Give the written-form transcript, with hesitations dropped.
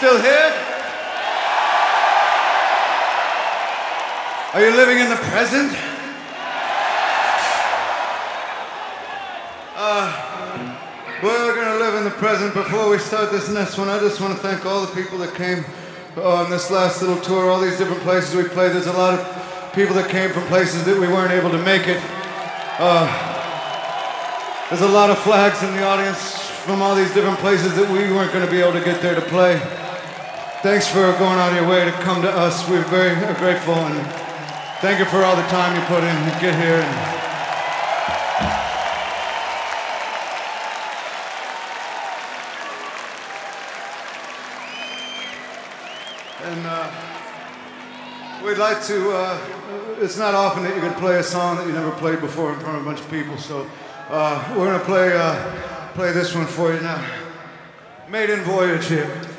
Still here? Are you living in the present? We're gonna live in the present. Before we start this next one, I just want to thank all the people that came on this last little tour, all these different places we played. There's a lot of people that came from places that we weren't able to make it. There's a lot of flags in the audience from all these different places that we weren't going to be able to get there to play. Thanks for going out of your way to come to us. We're very grateful, and thank you for all the time you put in to get here. And we'd like to, it's not often that you can play a song that you never played before in front of a bunch of people, so we're going to play this one for you now. Maiden Voyage here.